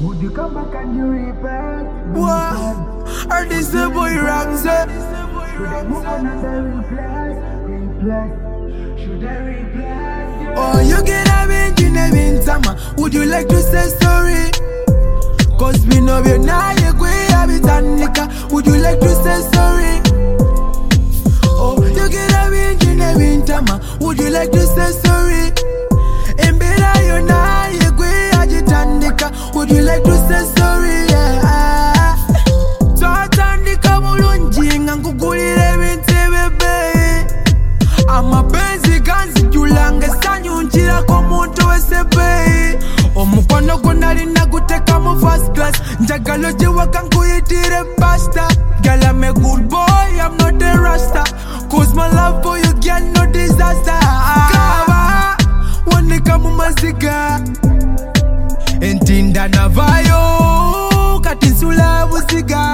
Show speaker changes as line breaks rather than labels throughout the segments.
Would you come back and you repent?
What? Or this the boy Ramsey?
Should I move on and I replace? Should I replace?
Oh, you get a bit in a winter. Would you like to say sorry? Cause we know you're not a great habitant. Would you like to say sorry? Oh, you get a bit in a winter. Would you like to say sorry? And better you're not a great habitant. Would you like to say sorry? Yeah. So I turn the Kamulunji and Kukulile Bebe. I'm a busy ganzi Julanga Sanyunjira Komonto Sebe. Omukono gunali na guteka mu first class. Njagalo jiwa kankuyitire pasta. Girl, I'm a good boy, I'm not a rasta. Cause my love for you, girl, no disaster. Kava, wanika mu maziga. Entinda na vayo, katinsula buziga.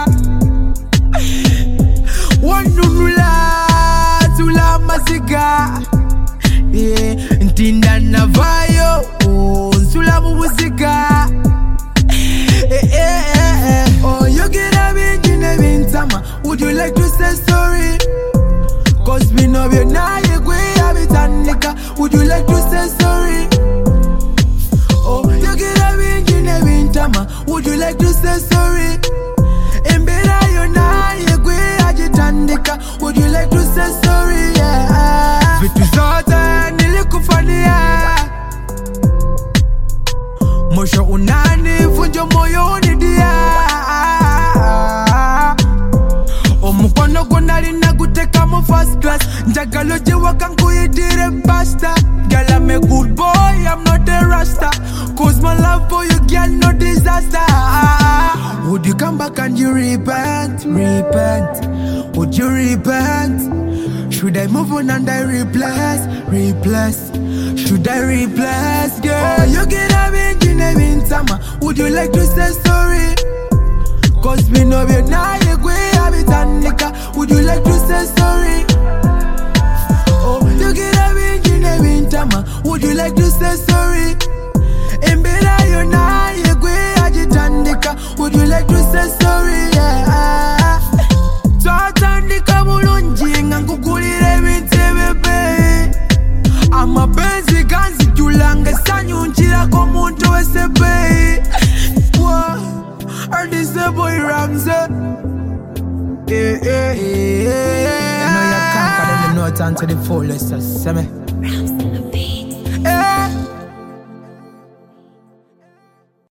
Wanunula, tula maziga. Yeah, entinda na vayo, nsula buziga. Oh, you get a bit in a winter. Would you like to say sorry? Cause we know you're not a great habitant. Would you like to say sorry? Oh, you get a bit in a winter. Would you like to say sorry? And better you're not a great habitant. Would you like to say sorry? Yeah. Vitu zote nilikufanyia. Mwisho unanivunja moyoni dia. Omukono gunali na guteka mu first class. Njagalo jiwa kankuyitire pasta. Girl, I'm a good boy, I'm not a rasta. Cause my love for you, girl, no disaster. Would you come back and you repent? Would you repent? Should I move on and I replace? Should I replace, girl? Oh, you get a bit in a winter. Would you like to say sorry? Cause we know you're not a great habitant. Would you like to say sorry? Oh, you get a bit in a winter. Would you like to say sorry? And better you're not a great habitant. Would you like to say sorry? Yeah. So I turn the Kamulunji and Kukulile Bebe. I'm a busy ganzi Julanga Sanyunjira Komonto Sebe. Or this the boy Ramsey. You know you can't call them the notes unto the fullest.